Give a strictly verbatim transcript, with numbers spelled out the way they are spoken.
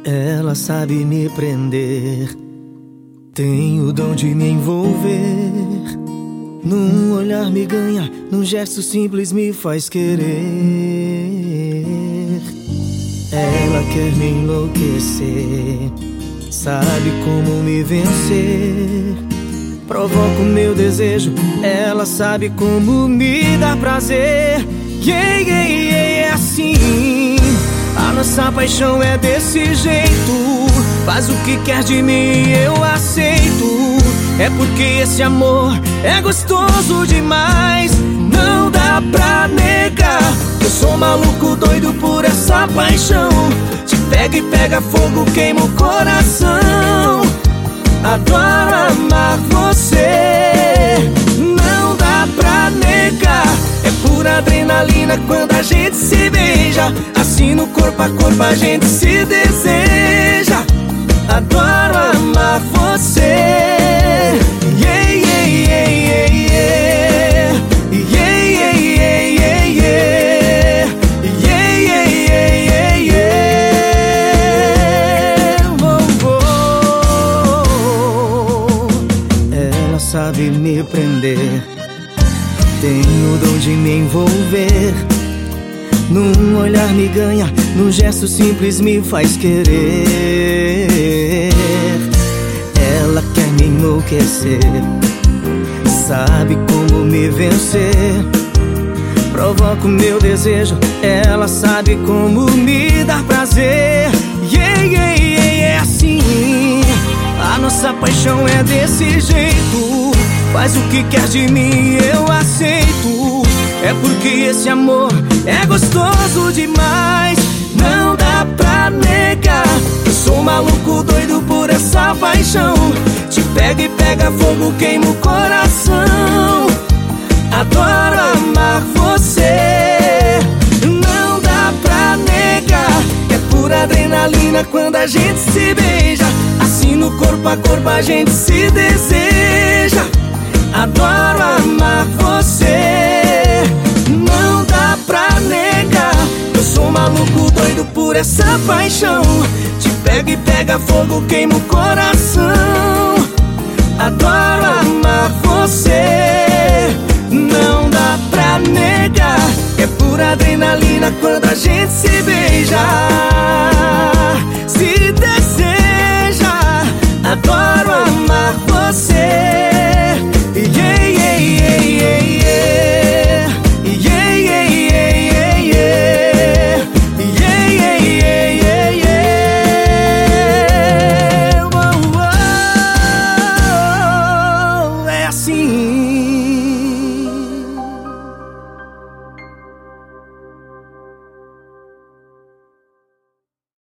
Ela sabe me prender, tem o dom de me envolver. Num olhar me ganha, num gesto simples me faz querer. Ela quer me enlouquecer, sabe como me vencer. Provoca o meu desejo, ela sabe como me dar prazer. Yeah, yeah, yeah, é assim, a nossa paixão é desse jeito. Faz o que quer de mim, eu aceito. É porque esse amor é gostoso demais, não dá pra negar. Eu sou maluco, doido por essa paixão. Te pega e pega fogo, queima o coração. Adoro amar você, não dá pra negar. É pura adrenalina quando a gente se beija. Assim no corpo a corpo a gente se deseja. Adoro amar você. Yeah, yeah, yeah, yeah, yeah. Yeah, yeah, yeah, yeah, yeah. Yeah, yeah, yeah, yeah, yeah. Oh, oh. Ela sabe me prender, tem o dom de me envolver. Num olhar me ganha, num gesto simples me faz querer. Ela quer me enlouquecer, sabe como me vencer. Provoca o meu desejo, ela sabe como me dar prazer. Yeah, yeah, yeah, é assim, a nossa paixão é desse jeito. Faz o que quer de mim, eu aceito. É porque esse amor é gostoso demais, não dá pra negar. Eu sou maluco, doido por essa paixão. Te pega e pega fogo, queima o coração. Adoro amar você, não dá pra negar. É pura adrenalina quando a gente se beija. Assim no corpo a corpo a gente se deseja. Adoro amar você, não dá pra negar. Eu sou maluco, doido por essa paixão. Te pega e pega fogo, queima o coração. Adoro amar você, não dá pra negar. É pura adrenalina quando a gente